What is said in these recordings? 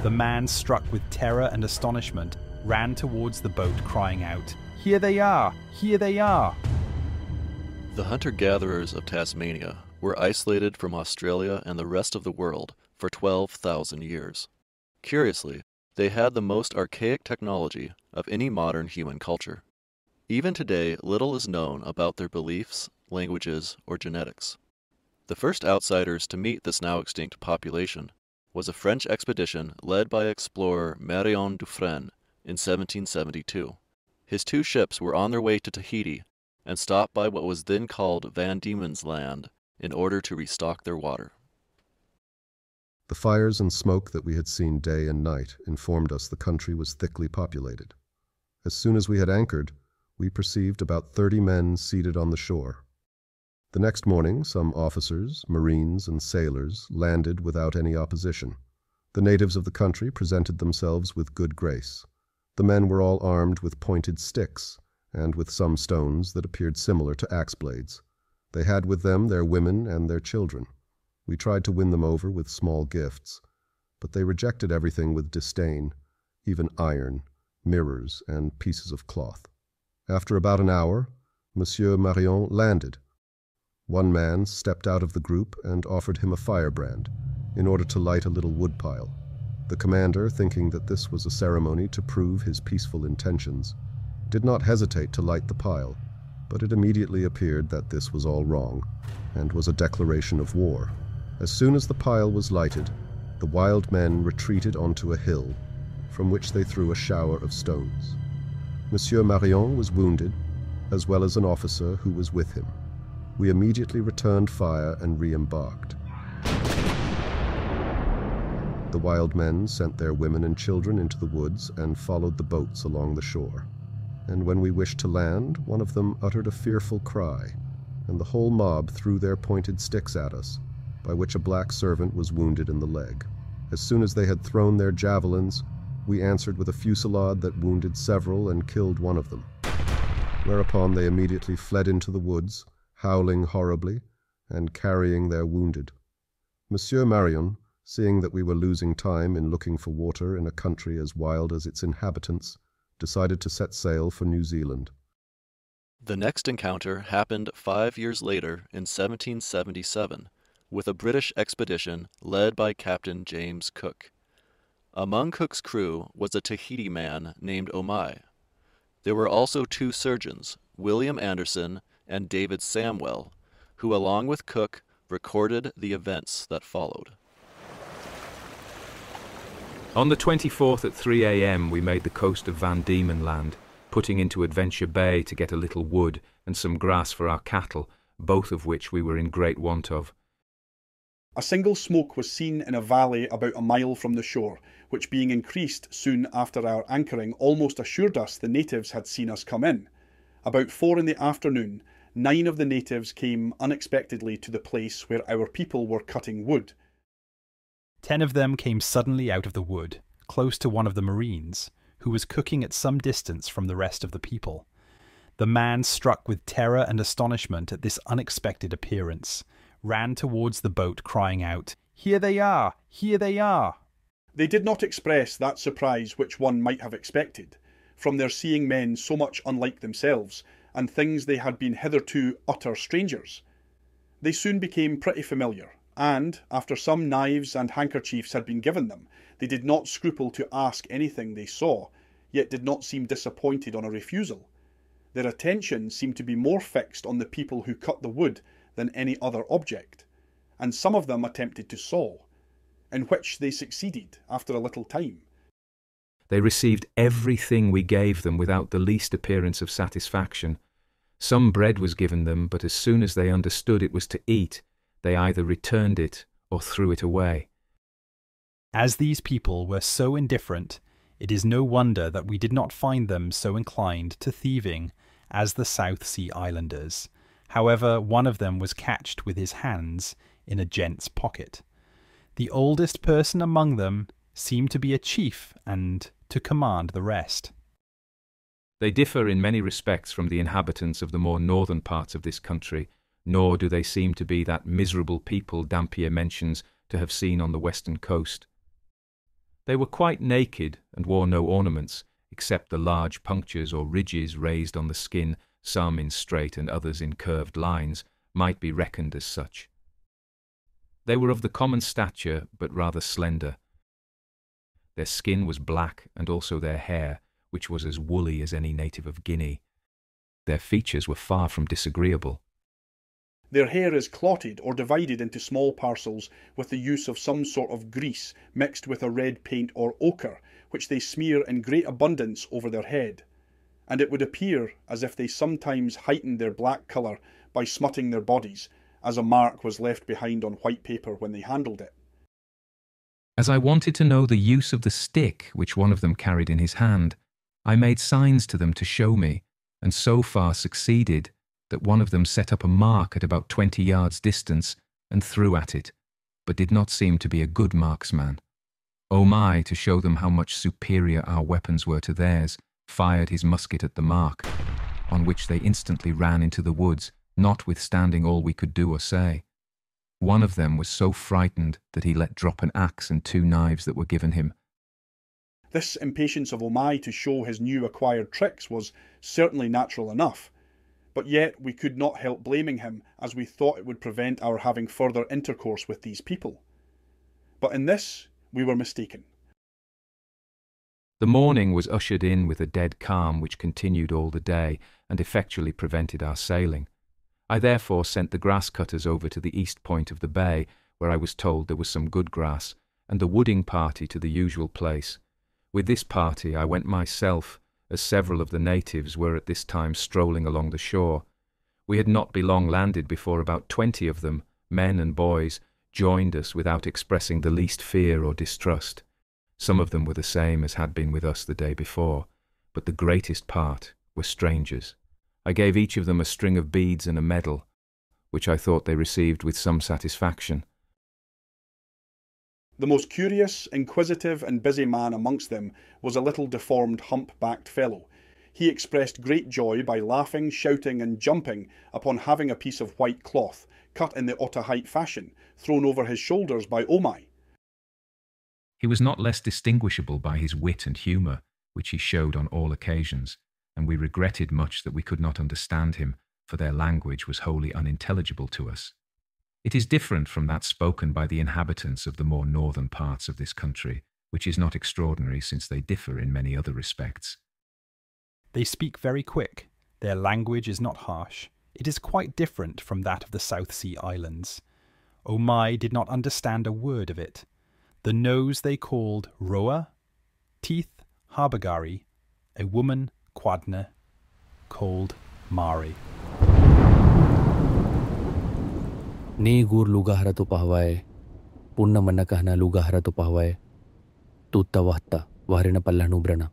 The man, struck with terror and astonishment, ran towards the boat, crying out, "Here they are! Here they are!" The hunter-gatherers of Tasmania were isolated from Australia and the rest of the world for 12,000 years. Curiously, they had the most archaic technology of any modern human culture. Even today, little is known about their beliefs, languages, or genetics. The first outsiders to meet this now extinct population was a French expedition led by explorer Marion Dufresne in 1772. His two ships were on their way to Tahiti and stopped by what was then called Van Diemen's Land in order to restock their water. The fires and smoke that we had seen day and night informed us the country was thickly populated. As soon as we had anchored, we perceived about 30 men seated on the shore. The next morning, some officers, marines, and sailors landed without any opposition. The natives of the country presented themselves with good grace. The men were all armed with pointed sticks, and with some stones that appeared similar to axe blades. They had with them their women and their children. We tried to win them over with small gifts, but they rejected everything with disdain, even iron, mirrors, and pieces of cloth. After about an hour, Monsieur Marion landed. One man stepped out of the group and offered him a firebrand in order to light a little woodpile. The commander, thinking that this was a ceremony to prove his peaceful intentions, did not hesitate to light the pile, but it immediately appeared that this was all wrong, and was a declaration of war. As soon as the pile was lighted, the wild men retreated onto a hill, from which they threw a shower of stones. Monsieur Marion was wounded, as well as an officer who was with him. We immediately returned fire and re-embarked. The wild men sent their women and children into the woods and followed the boats along the shore. And when we wished to land, one of them uttered a fearful cry, and the whole mob threw their pointed sticks at us, by which a black servant was wounded in the leg. As soon as they had thrown their javelins, we answered with a fusillade that wounded several and killed one of them. Whereupon they immediately fled into the woods, howling horribly, and carrying their wounded. Monsieur Marion, seeing that we were losing time in looking for water in a country as wild as its inhabitants, decided to set sail for New Zealand. The next encounter happened 5 years later in 1777 with a British expedition led by Captain James Cook. Among Cook's crew was a Tahiti man named Omai. There were also two surgeons, William Anderson and David Samwell, who along with Cook recorded the events that followed. On the 24th at 3 a.m. we made the coast of Van Diemen Land, putting into Adventure Bay to get a little wood and some grass for our cattle, both of which we were in great want of. A single smoke was seen in a valley about a mile from the shore, which being increased soon after our anchoring almost assured us the natives had seen us come in. About 4 in the afternoon, 9 of the natives came unexpectedly to the place where our people were cutting wood. 10 of them came suddenly out of the wood, close to one of the marines, who was cooking at some distance from the rest of the people. The man, struck with terror and astonishment at this unexpected appearance, ran towards the boat crying out, "Here they are! Here they are!" They did not express that surprise which one might have expected, from their seeing men so much unlike themselves, and things they had been hitherto utter strangers. They soon became pretty familiar, and, after some knives and handkerchiefs had been given them, they did not scruple to ask anything they saw, yet did not seem disappointed on a refusal. Their attention seemed to be more fixed on the people who cut the wood than any other object, and some of them attempted to saw, in which they succeeded after a little time. They received everything we gave them without the least appearance of satisfaction. Some bread was given them, but as soon as they understood it was to eat, they either returned it or threw it away. As these people were so indifferent, it is no wonder that we did not find them so inclined to thieving as the South Sea Islanders. However, one of them was catched with his hands in a gent's pocket. The oldest person among them seemed to be a chief and to command the rest. They differ in many respects from the inhabitants of the more northern parts of this country, nor do they seem to be that miserable people Dampier mentions to have seen on the western coast. They were quite naked and wore no ornaments, except the large punctures or ridges raised on the skin, some in straight and others in curved lines, might be reckoned as such. They were of the common stature, but rather slender. Their skin was black, and also their hair, which was as woolly as any native of Guinea. Their features were far from disagreeable. Their hair is clotted or divided into small parcels with the use of some sort of grease mixed with a red paint or ochre, which they smear in great abundance over their head, and it would appear as if they sometimes heightened their black colour by smutting their bodies, as a mark was left behind on white paper when they handled it. As I wanted to know the use of the stick which one of them carried in his hand, I made signs to them to show me, and so far succeeded that one of them set up a mark at about 20 yards distance and threw at it, but did not seem to be a good marksman. Omai, to show them how much superior our weapons were to theirs, fired his musket at the mark, on which they instantly ran into the woods, notwithstanding all we could do or say. One of them was so frightened that he let drop an axe and 2 knives that were given him. This impatience of Omai to show his new acquired tricks was certainly natural enough, but yet we could not help blaming him, as we thought it would prevent our having further intercourse with these people. But in this we were mistaken. The morning was ushered in with a dead calm which continued all the day and effectually prevented our sailing. I therefore sent the grass cutters over to the east point of the bay, where I was told there was some good grass, and the wooding party to the usual place. With this party I went myself, as several of the natives were at this time strolling along the shore. We had not been long landed before about 20 of them, men and boys, joined us without expressing the least fear or distrust. Some of them were the same as had been with us the day before, but the greatest part were strangers. I gave each of them a string of beads and a medal, which I thought they received with some satisfaction. The most curious, inquisitive, and busy man amongst them was a little deformed, hump-backed fellow. He expressed great joy by laughing, shouting, and jumping upon having a piece of white cloth, cut in the Otaheite fashion, thrown over his shoulders by Omai. He was not less distinguishable by his wit and humour, which he showed on all occasions, and we regretted much that we could not understand him, for their language was wholly unintelligible to us. It is different from that spoken by the inhabitants of the more northern parts of this country, which is not extraordinary since they differ in many other respects. They speak very quick. Their language is not harsh. It is quite different from that of the South Sea Islands. Omai did not understand a word of it. The nose they called Roa, teeth Habagari, a woman Quadna, called Mari. Ni gur lugahara to pahwae, punna manakahna lugahara to pahwae, tutta wahta, warina pallanu brana.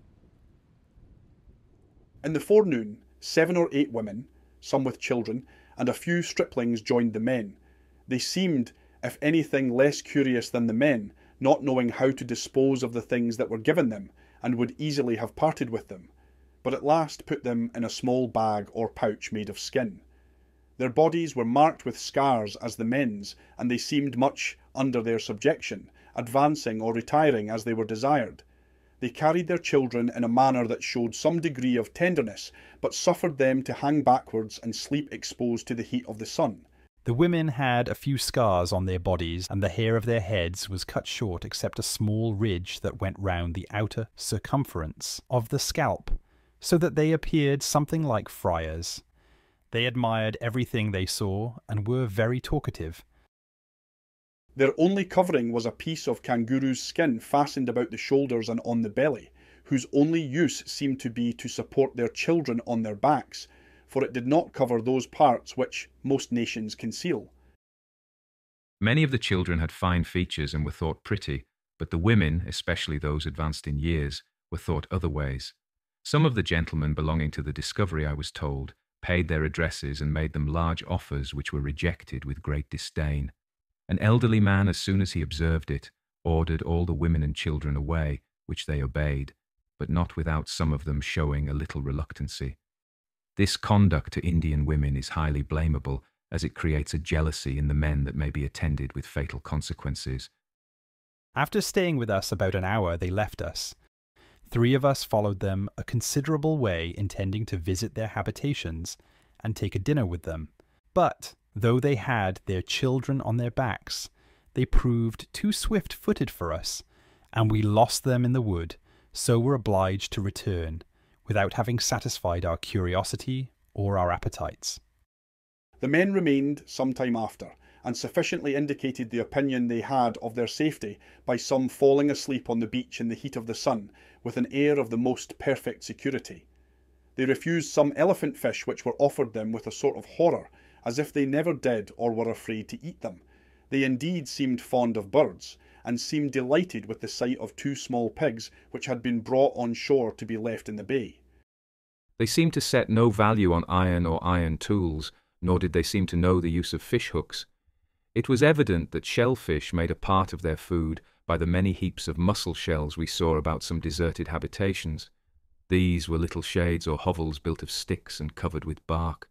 In the forenoon, 7 or 8 women, some with children, and a few striplings joined the men. They seemed, if anything, less curious than the men, not knowing how to dispose of the things that were given them, and would easily have parted with them, but at last put them in a small bag or pouch made of skin. Their bodies were marked with scars as the men's, and they seemed much under their subjection, advancing or retiring as they were desired. They carried their children in a manner that showed some degree of tenderness, but suffered them to hang backwards and sleep exposed to the heat of the sun. The women had a few scars on their bodies, and the hair of their heads was cut short except a small ridge that went round the outer circumference of the scalp, so that they appeared something like friars. They admired everything they saw, and were very talkative. Their only covering was a piece of kangaroo's skin fastened about the shoulders and on the belly, whose only use seemed to be to support their children on their backs, for it did not cover those parts which most nations conceal. Many of the children had fine features and were thought pretty, but the women, especially those advanced in years, were thought other ways. Some of the gentlemen belonging to the Discovery, I was told, paid their addresses and made them large offers which were rejected with great disdain. An elderly man, as soon as he observed it, ordered all the women and children away, which they obeyed, but not without some of them showing a little reluctancy. This conduct to Indian women is highly blamable, as it creates a jealousy in the men that may be attended with fatal consequences. After staying with us about an hour, they left us. 3 of us followed them a considerable way, intending to visit their habitations and take a dinner with them. But, though they had their children on their backs, they proved too swift-footed for us, and we lost them in the wood, so were obliged to return, without having satisfied our curiosity or our appetites. The men remained some time after, and sufficiently indicated the opinion they had of their safety by some falling asleep on the beach in the heat of the sun, with an air of the most perfect security. They refused some elephant fish which were offered them with a sort of horror, as if they never did or were afraid to eat them. They indeed seemed fond of birds, and seemed delighted with the sight of 2 small pigs which had been brought on shore to be left in the bay. They seemed to set no value on iron or iron tools, nor did they seem to know the use of fish hooks. It was evident that shellfish made a part of their food by the many heaps of mussel shells we saw about some deserted habitations. These were little shades or hovels built of sticks and covered with bark.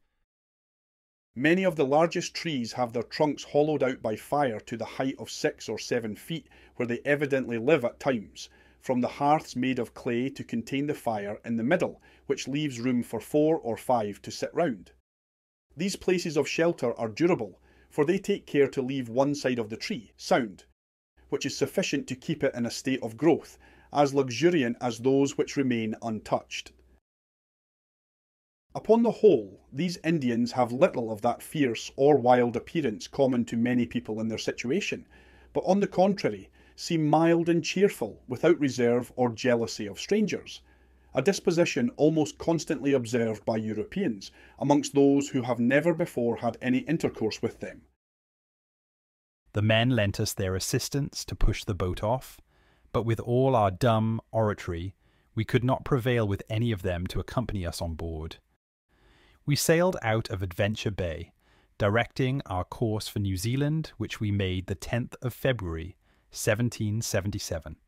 Many of the largest trees have their trunks hollowed out by fire to the height of 6 or 7 feet, where they evidently live at times, from the hearths made of clay to contain the fire in the middle, which leaves room for 4 or 5 to sit round. These places of shelter are durable, for they take care to leave one side of the tree sound, which is sufficient to keep it in a state of growth, as luxuriant as those which remain untouched. Upon the whole, these Indians have little of that fierce or wild appearance common to many people in their situation, but on the contrary, seem mild and cheerful, without reserve or jealousy of strangers, a disposition almost constantly observed by Europeans amongst those who have never before had any intercourse with them. The men lent us their assistance to push the boat off, but with all our dumb oratory, we could not prevail with any of them to accompany us on board. We sailed out of Adventure Bay, directing our course for New Zealand, which we made the 10th of February, 1777.